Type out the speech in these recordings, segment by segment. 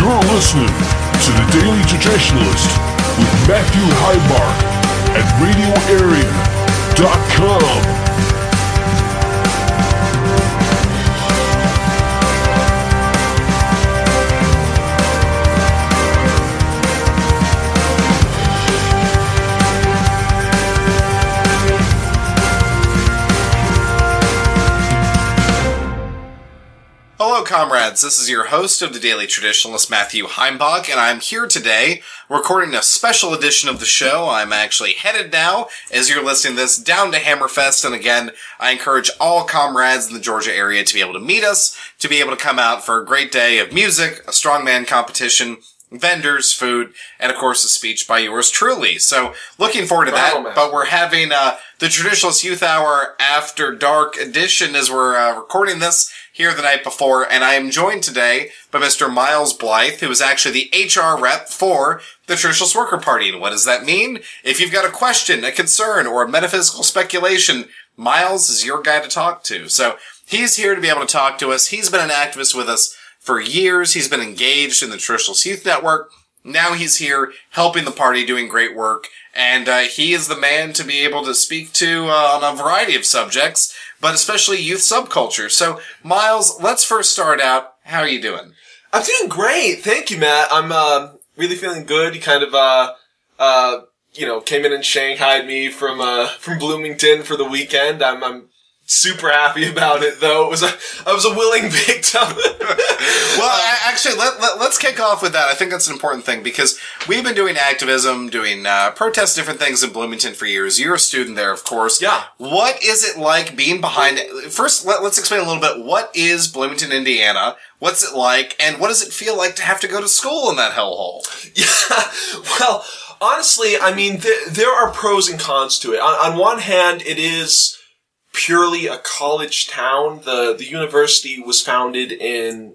You're listening to The Daily Traditionalist with Matthew Heimbach at RadioArea.com. Hello, comrades. This is your host of The Daily Traditionalist, Matthew Heimbach, and I'm here today recording a special edition of the show. I'm actually headed now, as you're listening to this, down to Hammerfest, and again, I encourage all comrades in the Georgia area to be able to meet us, to be able to come out for a great day of music, a strongman competition, vendors, food, and of course a speech by yours truly. So, looking forward to that, but we're having the Traditionalist Youth Hour After Dark edition as we're recording this here the night before, and I am joined today by Mr. Miles Blythe, who is actually the HR rep for the Traditionalist Worker Party. And what does that mean? If you've got a question, a concern, or a metaphysical speculation, Miles is your guy to talk to. So, he's here to be able to talk to us. He's been an activist with us for years. He's been engaged in the Traditionalist Youth Network. Now he's here helping the party, doing great work. And he is the man to be able to speak to on a variety of subjects, but especially youth subculture. So, Miles, let's first start out. How are you doing? I'm doing great. Thank you, Matt. I'm really feeling good. You kind of came in and shanghaied me from Bloomington for the weekend. I'm super happy about it, though. I was a willing victim. Well, actually, let's kick off with that. I think that's an important thing because we've been doing activism, doing protests, different things in Bloomington for years. You're a student there, of course. Yeah. What is it like being behind it? First, let's explain a little bit. What is Bloomington, Indiana? What's it like? And what does it feel like to have to go to school in that hellhole? Yeah. Well, honestly, I mean, there are pros and cons to it. On one hand, it is purely a college town. The university was founded in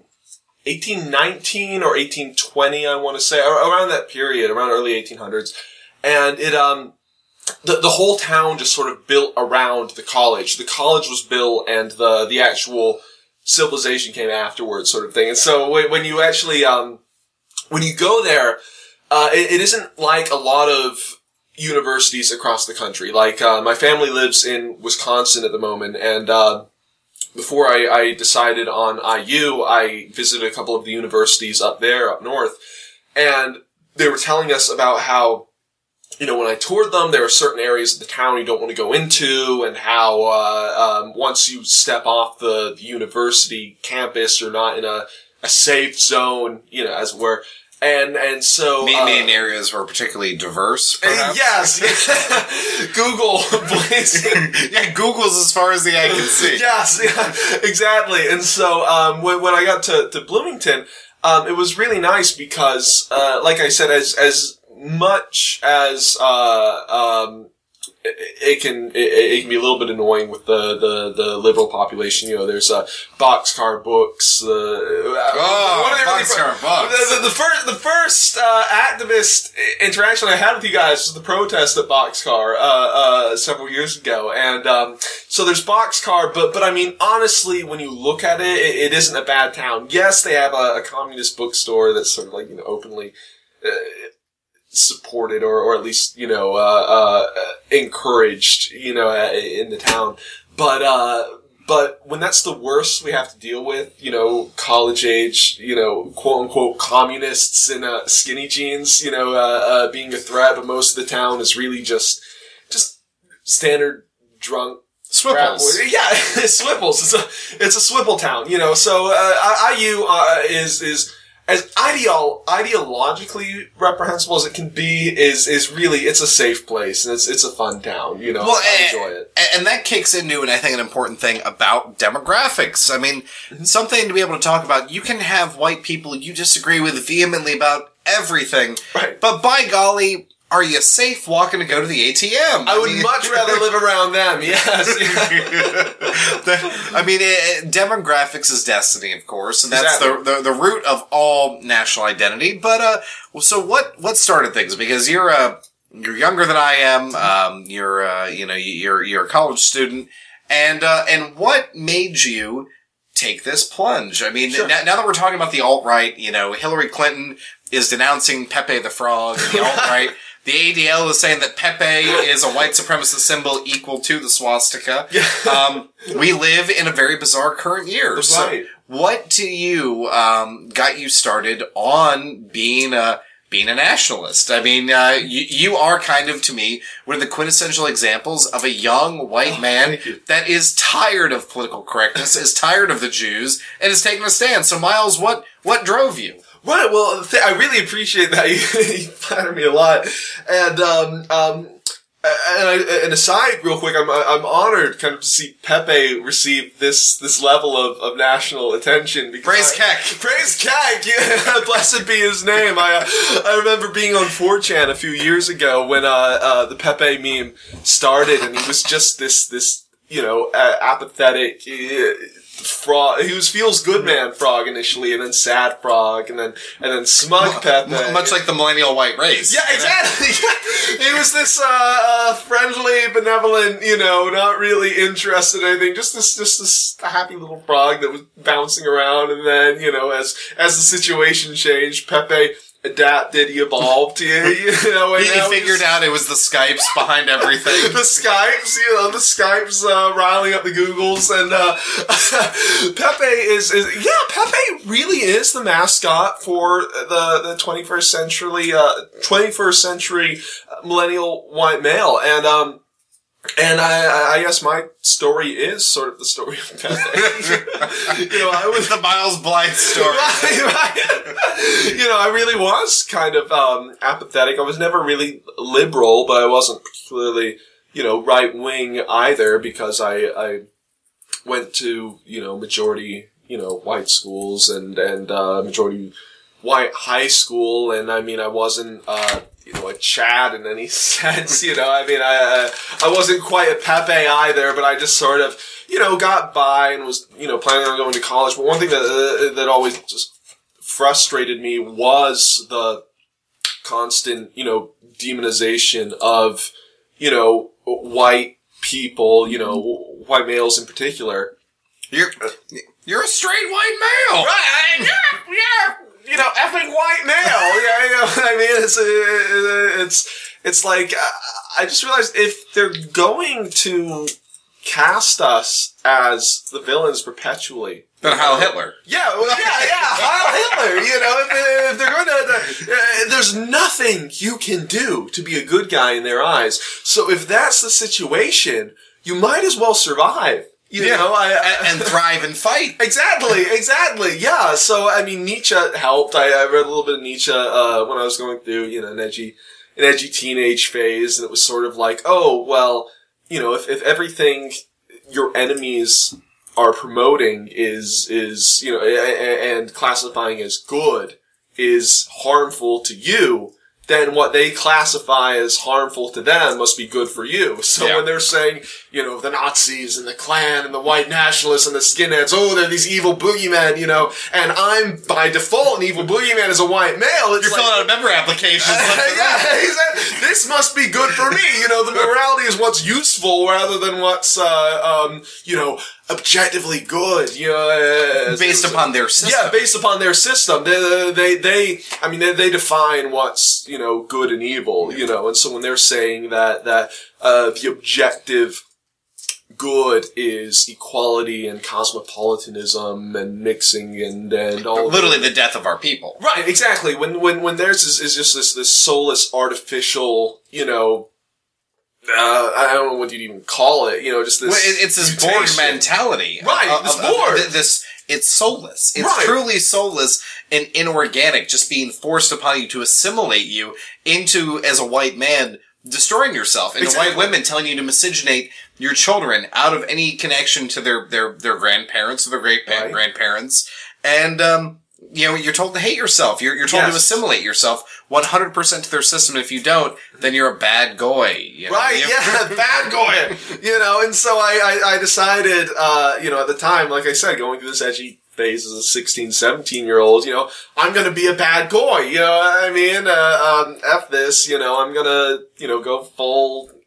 1819 or 1820, I want to say, around that period, around early 1800s. And it, the whole town just sort of built around the college. The college was built and the actual civilization came afterwards, sort of thing. And so when you actually, when you go there, it isn't like a lot of universities across the country. Like, my family lives in Wisconsin at the moment, and before I decided on IU, I visited a couple of the universities up there, up north, and they were telling us about how, when I toured them, there are certain areas of the town you don't want to go into, and how once you step off the university campus, you're not in a safe zone, as it were. And so main areas were particularly diverse, perhaps? Yes. Google, please. Yeah, Google's as far as the eye can see. Yes, yeah, exactly. And so when I got to Bloomington, it was really nice because, like I said, as much as it can be a little bit annoying with the liberal population. There's boxcar books. Boxcar books. The first activist interaction I had with you guys was the protest at Boxcar several years ago, and so there's Boxcar, but I mean, honestly, when you look at it, it isn't a bad town. Yes, they have a communist bookstore that's sort of like openly supported or at least, encouraged, in the town. But when that's the worst we have to deal with, college age, quote unquote communists in skinny jeans, being a threat, but most of the town is really just standard drunk Swipples. Yeah, Swipples. It's a Swipple town, so IU is as ideologically reprehensible as it can be, is really, it's a safe place, and it's a fun town, I enjoy it. And that kicks into, and I think an important thing about demographics. I mean, something to be able to talk about. You can have white people you disagree with vehemently about everything, right? But by golly, are you safe walking to go to the ATM? I would much rather live around them, yes. Demographics is destiny, of course, and that's exactly the root of all national identity. But, so what started things? Because you're younger than I am, you're a college student, and what made you take this plunge. I mean, Sure. now that we're talking about the alt-right, Hillary Clinton is denouncing Pepe the Frog, the alt-right. The ADL is saying that Pepe is a white supremacist symbol equal to the swastika. We live in a very bizarre current year. So Right. what to you got you started on being a nationalist? I mean, you are kind of, to me, one of the quintessential examples of a young white man thank you. that is tired of political correctness, is tired of the Jews, and is taking a stand. So, Miles, what drove you? Right, well, I really appreciate that. You flatter me a lot. And, and aside, real quick, I'm honored kind of to see Pepe receive this level of national attention. Because Praise Keck. Praise Keck! Yeah, blessed be his name. I remember being on 4chan a few years ago when, the Pepe meme started, and he was just this, apathetic, frog. He was feels good man frog initially, and then sad frog, and then smug Pepe. Much like the millennial white race. Yeah, exactly. He was this friendly, benevolent, not really interested in anything. Just this happy little frog that was bouncing around, and then as the situation changed, Pepe adapted, he evolved, He figured out it was the Skypes behind everything. the Skypes riling up the Googles, and Pepe really is the mascot for the 21st century millennial white male, and I guess my story is sort of the story of Pepe. I was the Miles Blythe story. Right. I really was kind of apathetic. I was never really liberal, but I wasn't particularly, right wing either, because I went to, majority, white schools and majority white high school, and I mean I wasn't a Chad in any sense, I wasn't quite a Pepe either, but I just sort of, got by and was, planning on going to college. But one thing that always just frustrated me was the constant, demonization of, white people, white males in particular. You're a straight white male! Right, yeah. Effing white male. Yeah, I mean, it's like, I just realized if they're going to cast us as the villains perpetually. Then Heil Hitler. Yeah, Heil Hitler, if they're going to, there's nothing you can do to be a good guy in their eyes. So if that's the situation, you might as well survive. And thrive and fight. Exactly. Yeah. So, I mean, Nietzsche helped. I read a little bit of Nietzsche, when I was going through, an edgy teenage phase. And it was sort of like, oh, well, if everything your enemies are promoting is, and classifying as good is harmful to you, then what they classify as harmful to them must be good for you. So when they're saying, the Nazis and the Klan and the white nationalists and the skinheads, oh, they're these evil boogeymen, and I'm by default an evil boogeyman as a white male. It's You're filling out a member application. This must be good for me. The morality is what's useful rather than what's, objectively good, based upon their system. Yeah, based upon their system. They define what's, good and evil, and so when they're saying that the objective good is equality and cosmopolitanism and mixing and all. Literally the death of our people. Right, exactly. When theirs is just this soulless artificial, I don't know what you'd even call it, just this. Well, it's this Borg mentality. Right, this Borg. It's soulless. It's right. Truly soulless and inorganic, just being forced upon you to assimilate you into, as a white man, destroying yourself. And exactly. white women telling you to miscegenate your children out of any connection to their grandparents or their great-grandparents. And, you're told to hate yourself. You're told to assimilate yourself 100% to their system. If you don't, then you're a bad goy. Right, bad goy. And so I decided, at the time, like I said, going through this edgy phase as a 16, 17-year-old, I'm gonna be a bad goy, you know what I mean? F this, I'm gonna, go full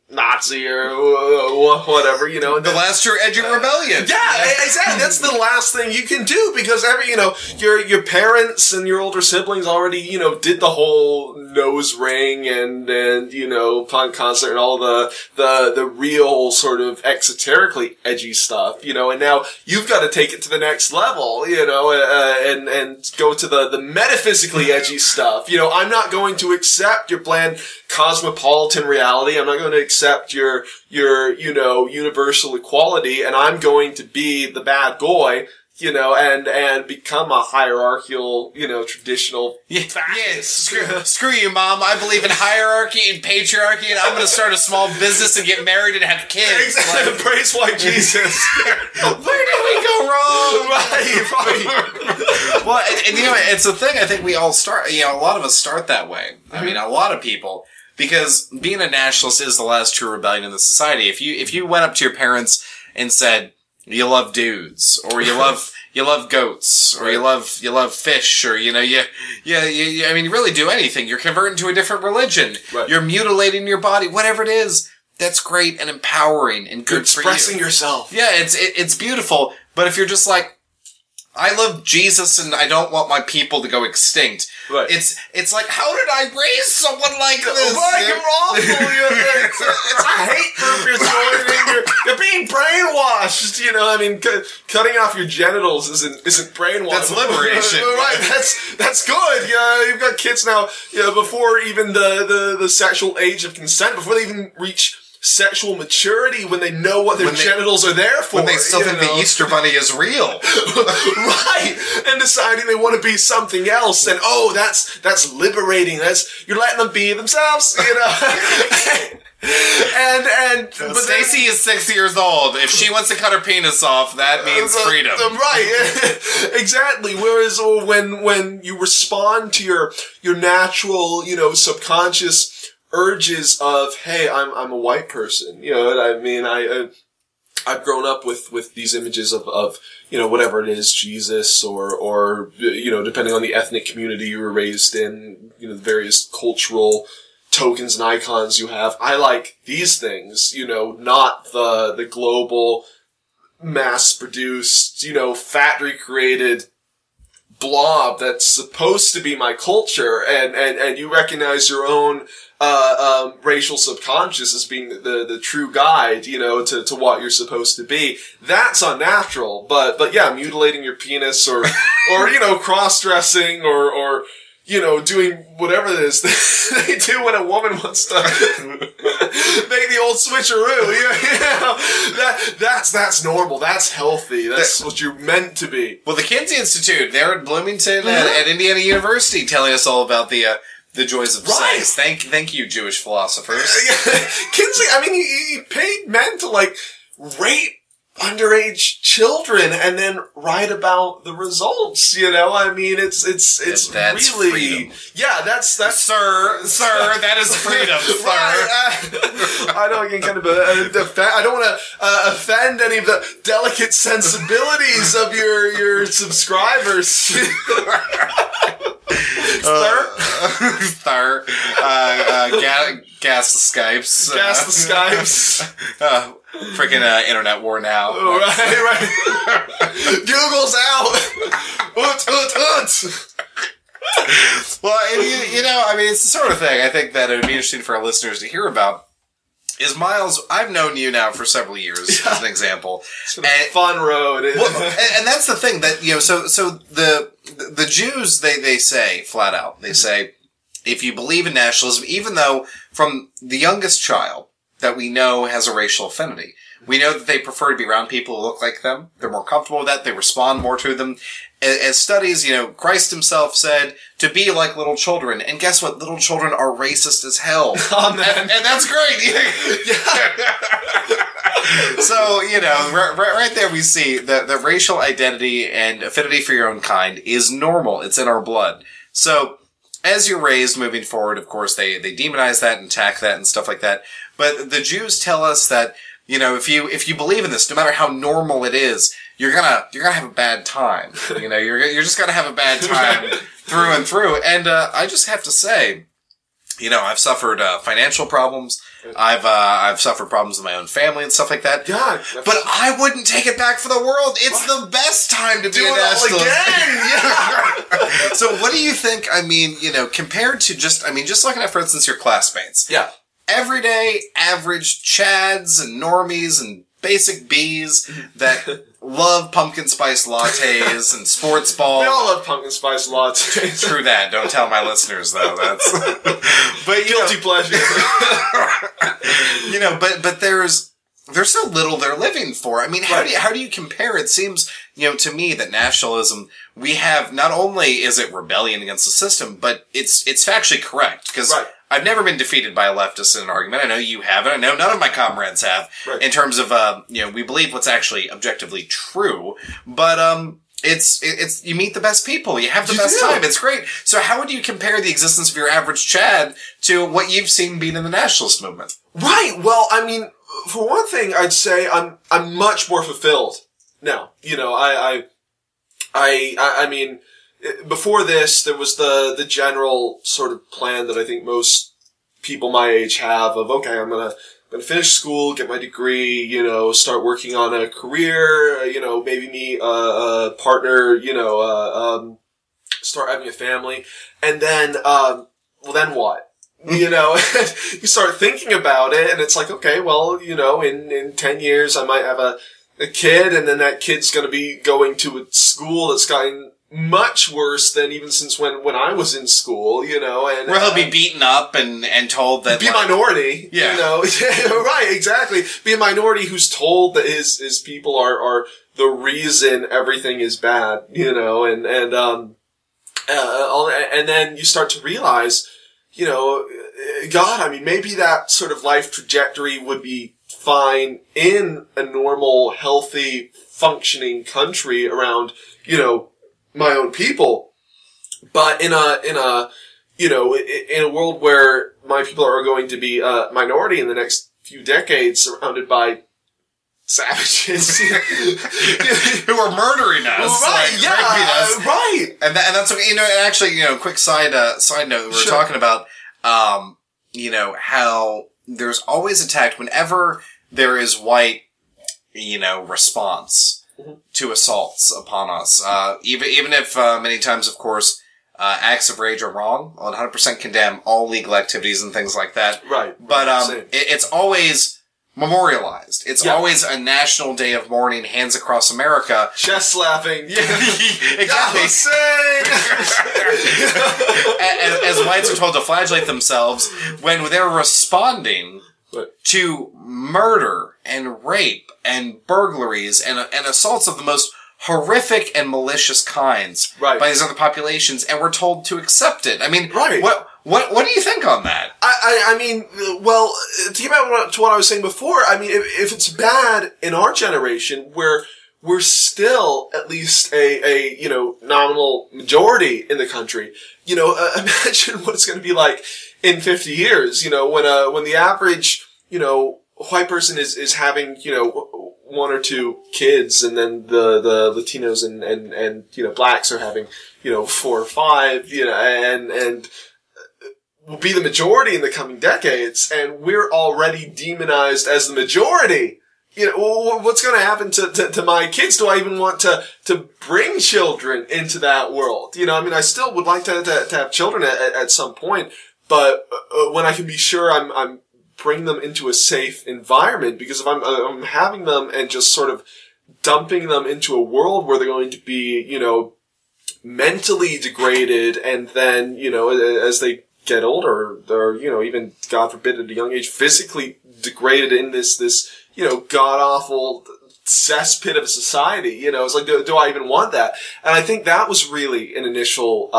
Nazi or whatever, you know. The last true edgy rebellion. Yeah, exactly. That's the last thing you can do because your parents and your older siblings already, did the whole nose ring and punk concert and all the real sort of exoterically edgy stuff, and now you've got to take it to the next level, and go to the metaphysically edgy stuff. I'm not going to accept your bland cosmopolitan reality. I'm not going to accept your universal equality, and I'm going to be the bad guy, and become a hierarchical, traditional fascist. Screw you, Mom. I believe in hierarchy and patriarchy, and I'm going to start a small business and get married and have kids. Exactly. Praise white Jesus. Where did we go wrong? Right. Well, and it's a thing I think we all start, a lot of us start that way. I mean, a lot of people. Because being a nationalist is the last true rebellion in the society. If you went up to your parents and said you love dudes, or you love goats, or you love fish, or you really do anything. You're converting to a different religion. Right. You're mutilating your body, whatever it is. That's great and empowering and good for you. Expressing yourself. Yeah, it's beautiful. But if you're just like, I love Jesus and I don't want my people to go extinct. Right. It's like, how did I raise someone like this? Right, you're awful. It's a hate group you're joining. You're being brainwashed. Cutting off your genitals isn't brainwashing. That's liberation. Right, that's good. Yeah, you've got kids now. Yeah, before even the sexual age of consent, before they even reach sexual maturity, when they know what their genitals are there for. When they still think the Easter Bunny is real. Right. And deciding they want to be something else. And, that's liberating. You're letting them be themselves, But Stacy is 6 years old. If she wants to cut her penis off, that means freedom. Right. Exactly. Whereas when you respond to your natural, subconscious urges of, hey, I'm a white person. I've grown up with these images of whatever it is, Jesus or depending on the ethnic community you were raised in, the various cultural tokens and icons you have. I like these things, not the global mass-produced, factory created blob that's supposed to be my culture, and you recognize your own racial subconscious as being the true guide, to what you're supposed to be. That's unnatural, but yeah, mutilating your penis or cross-dressing or doing whatever it is they do when a woman wants to make the old switcheroo. That's normal. That's healthy. That's what you're meant to be. Well, the Kinsey Institute, they're at Bloomington at Indiana University telling us all about the joys of sex. Thank you, Jewish philosophers. Kinsey, he paid men to rape underage children and then write about the results. It's that's really freedom. Yeah, that's sir, that is freedom, sir. Right. I know I can kind of I don't want to offend any of the delicate sensibilities of your subscribers. Thur. Gas the Skypes. Gas the Skypes. Freaking internet war now. Right. Google's out. Well, it's the sort of thing I think that it would be interesting for our listeners to hear about. Is Miles, I've known you now for several years, as an example. It's been a fun road. And that's the thing that, so the Jews, they say, flat out, they say, if you believe in nationalism, even though from the youngest child that we know has a racial affinity, we know that they prefer to be around people who look like them. They're more comfortable with that. They respond more to them. As studies, Christ himself said to be like little children. And guess what? Little children are racist as hell. Oh, man. And that's great. So, right there we see that the racial identity and affinity for your own kind is normal. It's in our blood. So, as you're raised moving forward, of course, they demonize that and attack that and stuff like that. But the Jews tell us that, if you believe in this, no matter how normal it is, you're gonna have a bad time. You're just gonna have a bad time through and through. And I just have to say, You know, I've suffered financial problems. I've suffered problems with my own family and stuff like that. Yeah, but I wouldn't take it back for the world. It's the best time to be a nationalist. Yeah. So, what do you think? I mean, you know, compared to just looking at, for instance, your classmates. Yeah. Everyday, average Chads and normies and basic Bs that love pumpkin spice lattes and sports ball. We all love pumpkin spice lattes. True that. Don't tell my listeners though. That's but guilty pleasure. You know, but there's so little they're living for. I mean, how do you compare? It seems, you know, to me that nationalism, we have, not only is it rebellion against the system, but it's factually correct because. Right. I've never been defeated by a leftist in an argument. I know you haven't. I know none of my comrades have. Right. In terms of, you know, we believe what's actually objectively true. But, it's, you meet the best people. You have the best time. It's great. So how would you compare the existence of your average Chad to what you've seen being in the nationalist movement? Right. Well, I mean, for one thing, I'd say I'm much more fulfilled now. You know, I mean, before this, there was the general sort of plan that I think most people my age have of, okay, I'm gonna finish school, get my degree, you know, start working on a career, you know, maybe meet a partner, you know, start having a family, and then, well, then what? You know, you start thinking about it, and it's like, okay, well, you know, in 10 years, I might have a kid, and then that kid's gonna be going to a school that's gotten much worse than even since when I was in school, you know, and where he'll be beaten up and told that be a minority, yeah, you know, right, exactly, be a minority who's told that his people are the reason everything is bad, you know, and then you start to realize, you know, God, I mean, maybe that sort of life trajectory would be fine in a normal, healthy, functioning country around, you know, my own people, but in a you know, in a world where my people are going to be a minority in the next few decades, surrounded by savages who are murdering us, right? Like, Yeah, us. Right. And that's okay. You know, and actually, you know, quick side note, we're talking about, you know, how there's always attacked whenever there is white, you know, response to assaults upon us. Even if, many times, of course, acts of rage are wrong, I'll 100% condemn all legal activities and things like that. Right. But, it's always memorialized. It's always a national day of mourning, hands across America. Chest slapping. Yeah, exactly. As whites are told to flagellate themselves when they're responding to murder and rape and burglaries and assaults of the most horrific and malicious kinds by these other populations, and we're told to accept it. I mean, what do you think on that? I mean, well, to get back to what I was saying before, I mean, if it's bad in our generation, where we're still at least a you know, nominal majority in the country, you know, imagine what it's going to be like in 50 years, you know, when the average, you know, white person is having, you know, one or two kids, and then the Latinos and you know, blacks are having, you know, 4 or 5, you know, and will be the majority in the coming decades, and we're already demonized as the majority. You know, what's going to happen to my kids? Do I even want to bring children into that world? You know, I mean, I still would like to have children at some point, but when I can be sure I'm bring them into a safe environment, because if I'm having them and just sort of dumping them into a world where they're going to be, you know, mentally degraded, and then, you know, as they get older, they're, you know, even, God forbid, at a young age, physically degraded in this, you know, god-awful cesspit of a society, you know, it's like, do I even want that? And I think that was really an initial,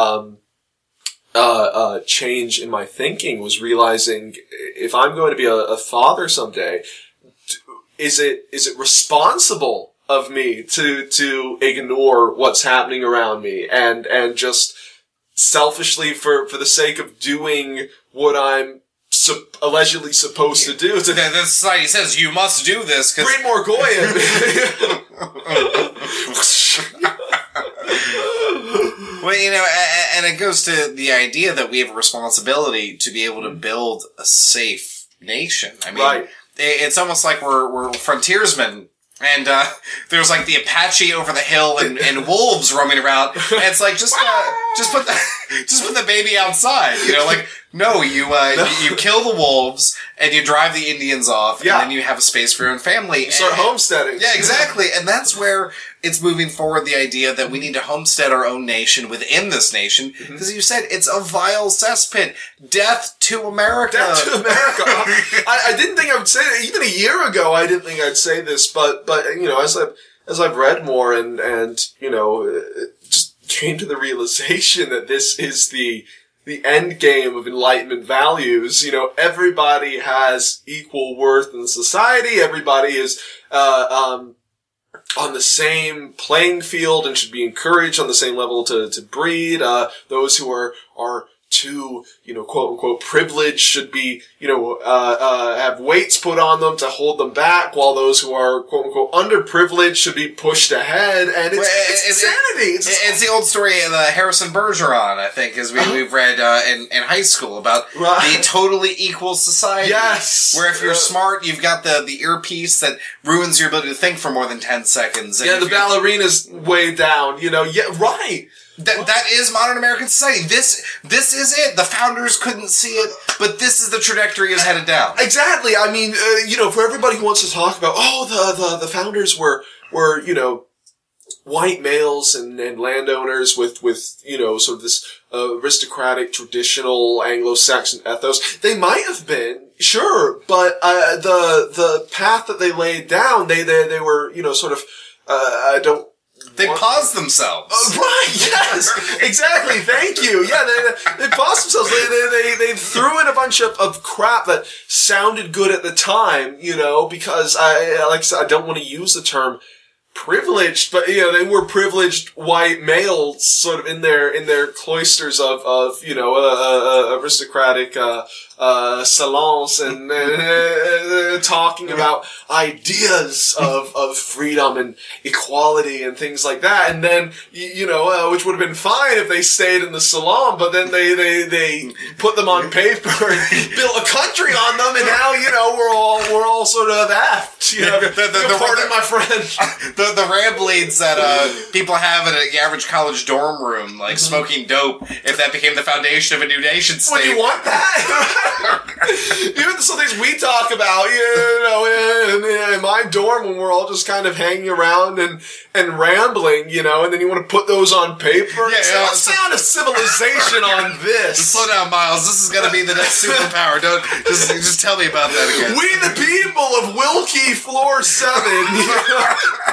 change in my thinking, was realizing, if I'm going to be a father someday, is it responsible of me to ignore what's happening around me and just selfishly for the sake of doing what I'm allegedly supposed to do? The society says you must do this. Bring more Goyen. Well, you know, and it goes to the idea that we have a responsibility to be able to build a safe nation. I mean, it's almost like we're frontiersmen. And there's like the Apache over the hill and wolves roaming around. And it's like just put the baby outside. You know, like no, you kill the wolves and you drive the Indians off, and then you have a space for your own family. You start homesteading. Yeah, exactly. And that's where it's moving forward, the idea that we need to homestead our own nation within this nation. Because you said it's a vile cesspit. Death to America. Death to America. I didn't think I would say that. Even a year ago, I didn't think I'd say this. But you know, as I've read more and you know, just came to the realization that this is the end game of Enlightenment values. You know, everybody has equal worth in society. Everybody is on the same playing field and should be encouraged on the same level to breed. Those who are too, you know, quote unquote privileged should be, you know, have weights put on them to hold them back, while those who are quote unquote underprivileged should be pushed ahead. And it's insanity. It's the old story of Harrison Bergeron, I think, as we've read in high school about the totally equal society. Yes. Where if you're smart, you've got the earpiece that ruins your ability to think for more than 10 seconds. And the ballerina's way down, you know. Yeah, right. That is modern American society. This is it. The founders couldn't see it, but this is the trajectory is headed down. Exactly. I mean, you know, for everybody who wants to talk about, the founders were, you know, white males and landowners with, you know, sort of this, aristocratic, traditional Anglo-Saxon ethos. They might have been, sure, but, the path that they laid down, they were, you know, sort of, They paused themselves. Right, yes, exactly, thank you. Yeah, they paused themselves. They threw in a bunch of crap that sounded good at the time, you know, because like I said, I don't want to use the term privileged, but, you know, they were privileged white males sort of in their cloisters of you know, aristocratic, salons and talking about ideas of freedom and equality and things like that. And then, you know, which would have been fine if they stayed in the salon, but then they put them on paper and built a country on them, and now, you know, we're all sort of effed, you know. Pardon my French. The ramblings that people have in an average college dorm room, like smoking dope, if that became the foundation of a new nation state. Would you want that? Even some things we talk about, you know, in my dorm when we're all just kind of hanging around and rambling, you know, and then you want to put those on paper. Yeah, what's the sound of civilization on this? Slow down, Miles. This is going to be the next superpower. Don't just tell me about that again. We the people of Wilkie Floor 7.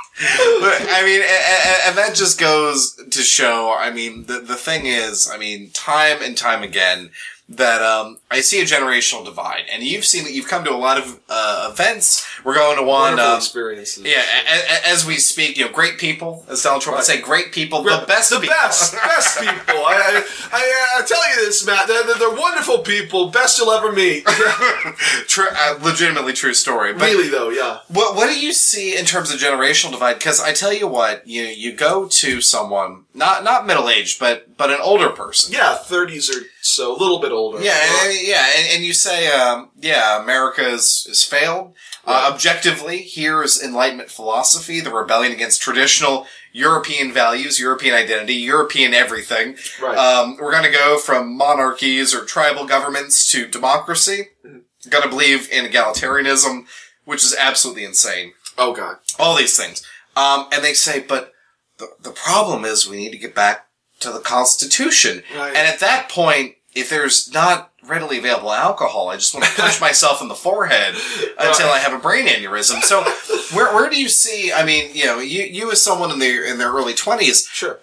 I mean, and that just goes to show, I mean, the thing is, I mean, time and time again, that I see a generational divide, and you've come to a lot of events. We're going to one wonderful experiences. Yeah, as we speak, you know, great people, as Donald Trump would say, great people, the best people. Best people. I tell you this, Matt, they're wonderful people, best you'll ever meet. Legitimately true story. But really, though, yeah. What do you see in terms of generational divide? Because I tell you what, you go to someone, not middle-aged, but an older person. Yeah, 30s or so, a little bit older. Yeah, and you say, America is failed. Right. Objectively, here is Enlightenment philosophy, the rebellion against traditional European values, European identity, European everything. Right. We're going to go from monarchies or tribal governments to democracy. Mm-hmm. Going to believe in egalitarianism, which is absolutely insane. Oh, God. All these things. And they say, but the problem is we need to get back to the Constitution. Right. And at that point, if there's not readily available alcohol, I just want to punch myself in the forehead until I have a brain aneurysm. So, where do you see? I mean, you know, you as someone in their early 20s, sure.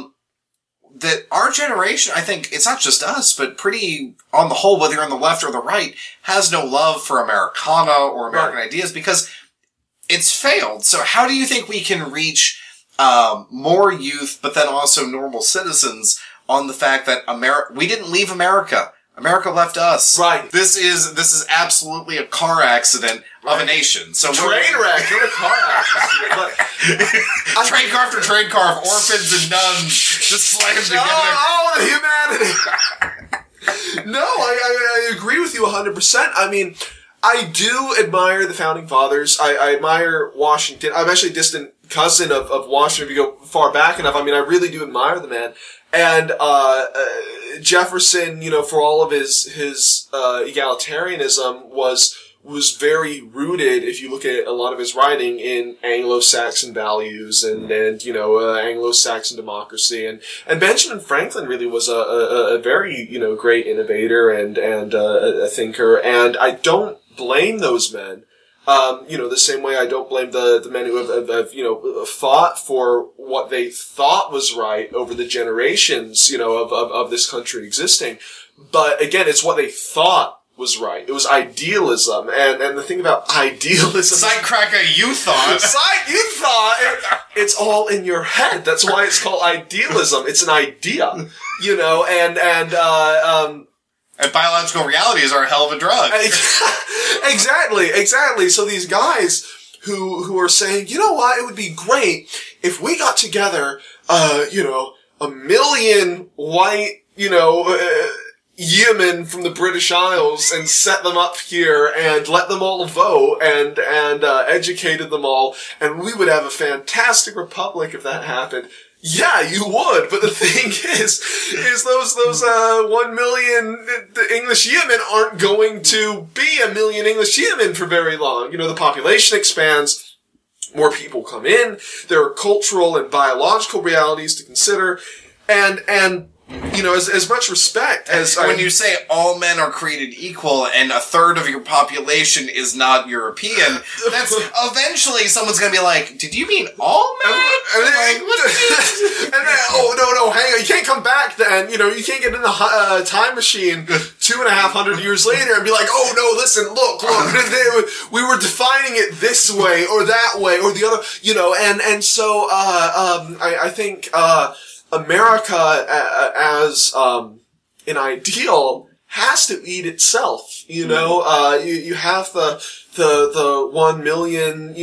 That our generation, I think it's not just us, but pretty on the whole, whether you're on the left or the right, has no love for Americana or American ideas because it's failed. So, how do you think we can reach more youth, but then also normal citizens? On the fact that we didn't leave America. America left us. Right. This is absolutely a car accident of a nation. So train wreck, not a car accident. Train car after train car of orphans and nuns Just slam together. Oh, the humanity. No, I agree with you 100%. I mean, I do admire the Founding Fathers. I admire Washington. I'm actually a distant cousin of Washington if you go far back enough. I mean, I really do admire the man. And Jefferson, for all of his egalitarianism was very rooted, if you look at a lot of his writing, in Anglo-Saxon values and Anglo-Saxon democracy. And Benjamin Franklin really was a very, great innovator and a thinker. And I don't blame those men. The same way I don't blame the men who have fought for what they thought was right over the generations, of this country existing. But again, it's what they thought was right. It was idealism. And the thing about idealism... Sidecracker, you thought. It's all in your head. That's why it's called idealism. It's an idea, And biological realities are a hell of a drug. Exactly. So these guys who are saying, you know what, it would be great if we got together, 1 million white, yeomen from the British Isles and set them up here and let them all vote and educated them all, and we would have a fantastic republic if that happened. Yeah, you would, but the thing is those 1 million English yeomen aren't going to be 1 million English yeomen for very long. The population expands, more people come in, there are cultural and biological realities to consider, and as much respect as... When you say all men are created equal and a third of your population is not European, that's eventually someone's going to be like, did you mean all men? No, hang on. You can't come back then. You can't get in the time machine 250 years later and be like, oh no, listen, look, we were defining it this way or that way or the other, and so, I think, America as an ideal has to eat itself. You have the 1 million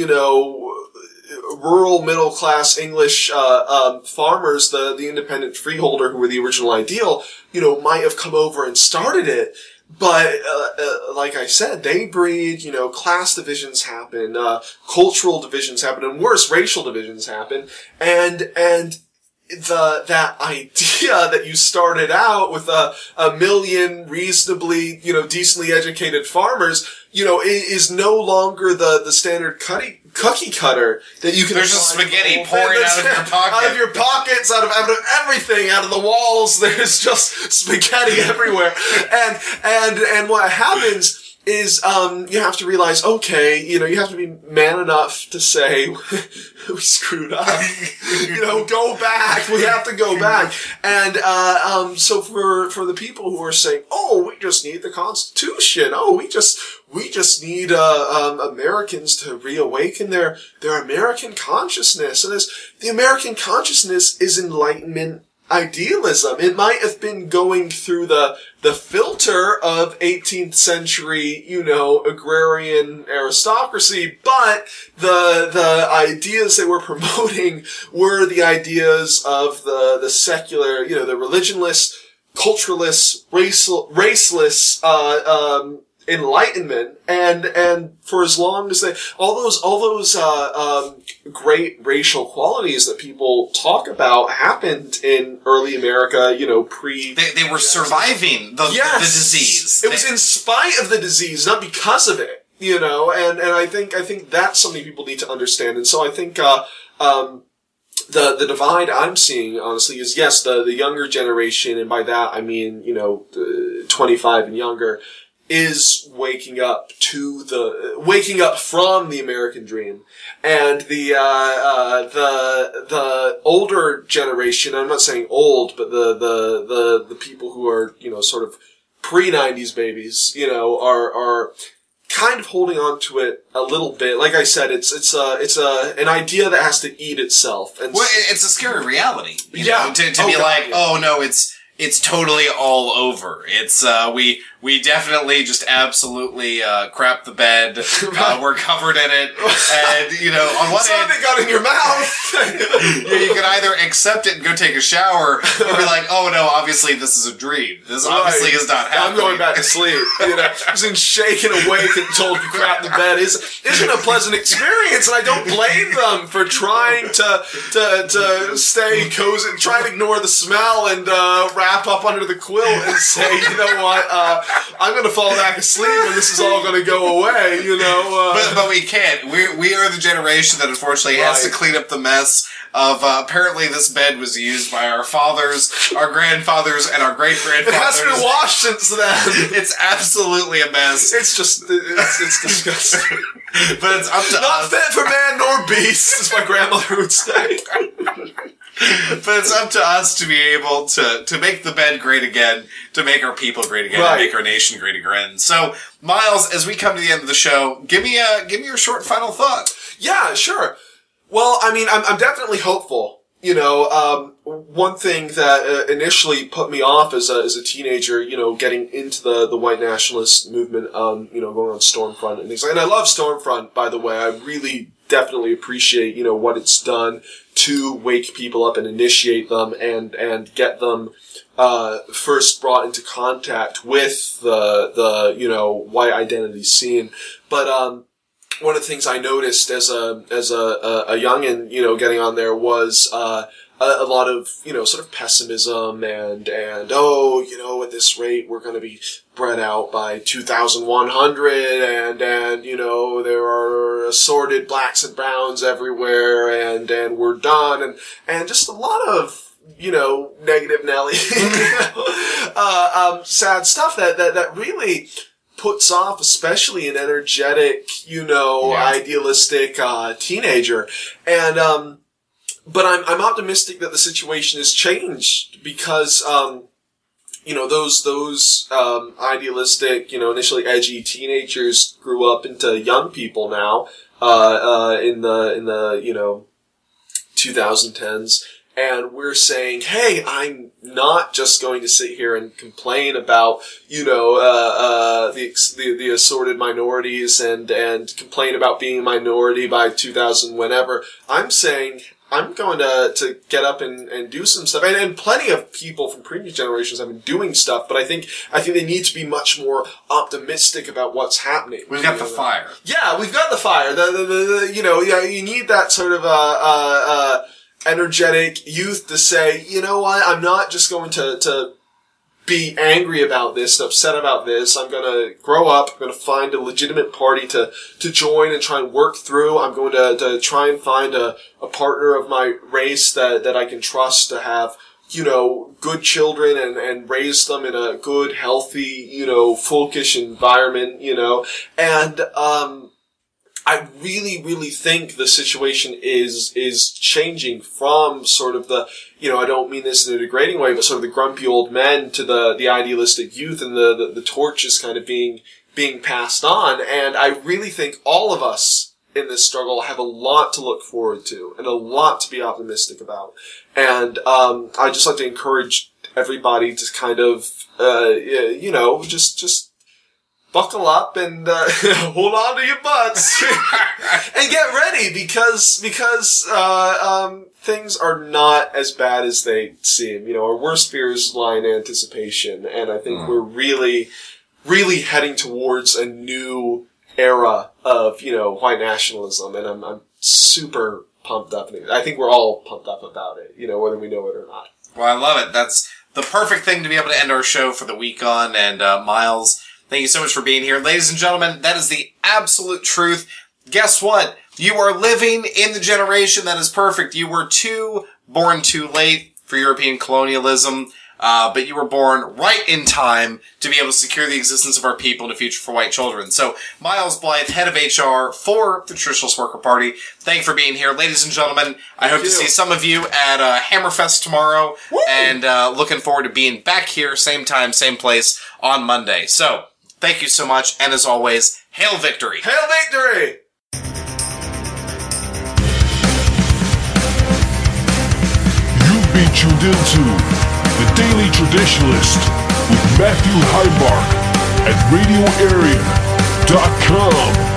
rural middle class English farmers, the independent freeholder who were the original ideal. Might have come over and started it. But, like I said, they breed, class divisions happen, cultural divisions happen, and worse, racial divisions happen, and that idea that you started out with a million reasonably, decently educated farmers, is no longer the standard cookie cutter that you can... There's just spaghetti pouring out of your pocket. Out of your pockets, out of everything, out of the walls, there's just spaghetti everywhere. And what happens is, you have to realize, okay, you have to be man enough to say, we screwed up. Go back. We have to go back. And, so for the people who are saying, oh, we just need the Constitution. Oh, we just need, Americans to reawaken their American consciousness. And the American consciousness is Enlightenment idealism. It might have been going through the filter of 18th century, agrarian aristocracy, but the ideas they were promoting were the ideas of the secular, the religionless, culturalist, raceless, Enlightenment, and for as long as all those great racial qualities that people talk about happened in early America, They were surviving the disease. It was in spite of the disease, not because of it, and I think that's something people need to understand, and so I think, the divide I'm seeing, honestly, is yes, the younger generation, and by that I mean, 25 and younger, is waking up from the American dream. And the older generation, I'm not saying old, but the people who are, sort of pre-90s babies, are kind of holding on to it a little bit. Like I said, it's an idea that has to eat itself. And it's a scary reality. To be like, oh no, it's totally all over. It's, we definitely just absolutely, crap the bed. We're covered in it. And, on one hand... Something got in your mouth! You can either accept it and go take a shower, or be like, oh no, obviously this is a dream. This obviously is not happening. I'm going back to sleep. Just in shaken awake and told you crap the bed isn't a pleasant experience, and I don't blame them for trying to stay cozy, try and ignore the smell and wrap up under the quilt and say, you know what, I'm going to fall back asleep and this is all going to go away, But we can't. We are the generation that unfortunately has to clean up the mess of apparently this bed was used by our fathers, our grandfathers, and our great-grandfathers. It hasn't been washed since then. It's absolutely a mess. It's just, it's disgusting. But it's up to us. Not fit for man nor beast, as my grandmother would say. But it's up to us to be able to make the bed great again, to make our people great again, and make our nation great again. So, Miles, as we come to the end of the show, give me your short final thought. Yeah, sure. Well, I mean, I'm definitely hopeful. One thing that initially put me off as a teenager, getting into the white nationalist movement, going on Stormfront and things like that. And I love Stormfront, by the way. I really definitely appreciate, what it's done to wake people up and initiate them and get them first brought into contact with the white identity scene. But one of the things I noticed as a youngin, getting on there was a lot of, sort of pessimism and at this rate we're going to be bred out by 2100 and there are assorted blacks and browns everywhere and we're done and just a lot of negative Nelly sad stuff that really puts off, especially an energetic, idealistic teenager. And but I'm optimistic that the situation has changed because those idealistic, initially edgy teenagers grew up into young people now in the 2010s. And we're saying, hey, I'm not just going to sit here and complain about, the assorted minorities and complain about being a minority by 2000 whenever. I'm saying I'm going to get up and do some stuff. And plenty of people from previous generations have been doing stuff, but I think they need to be much more optimistic about what's happening. We've got the fire. Yeah, we've got the fire. You need that sort of, energetic youth to say, you know what, I'm not just going to be angry about this, upset about this. I'm going to grow up. I'm going to find a legitimate party to join and try and work through. I'm going to try and find a partner of my race that I can trust to have, good children and raise them in a good, healthy, folkish environment, and, I really, really think the situation is changing from sort of the, I don't mean this in a degrading way, but sort of the grumpy old men to the idealistic youth, and the torch is kind of being passed on. And I really think all of us in this struggle have a lot to look forward to and a lot to be optimistic about. And I just like to encourage everybody to kind of, just buckle up and hold on to your butts and get ready because things are not as bad as they seem. Our worst fears lie in anticipation, and I think we're really, really heading towards a new era of white nationalism, and I'm super pumped up. I think we're all pumped up about it, whether we know it or not. Well, I love it. That's the perfect thing to be able to end our show for the week on. And Miles, thank you so much for being here. Ladies and gentlemen, that is the absolute truth. Guess what? You are living in the generation that is perfect. You were born too late for European colonialism, but you were born right in time to be able to secure the existence of our people and a future for white children. So, Miles Blythe, head of HR for the Traditionalist Worker Party, thank you for being here. Ladies and gentlemen, I hope to see some of you at Hammerfest tomorrow. Woo! And looking forward to being back here, same time, same place, on Monday. So, thank you so much, and as always, hail victory! Hail victory! You've been tuned into The Daily Traditionalist with Matthew Heimbach at RadioArea.com.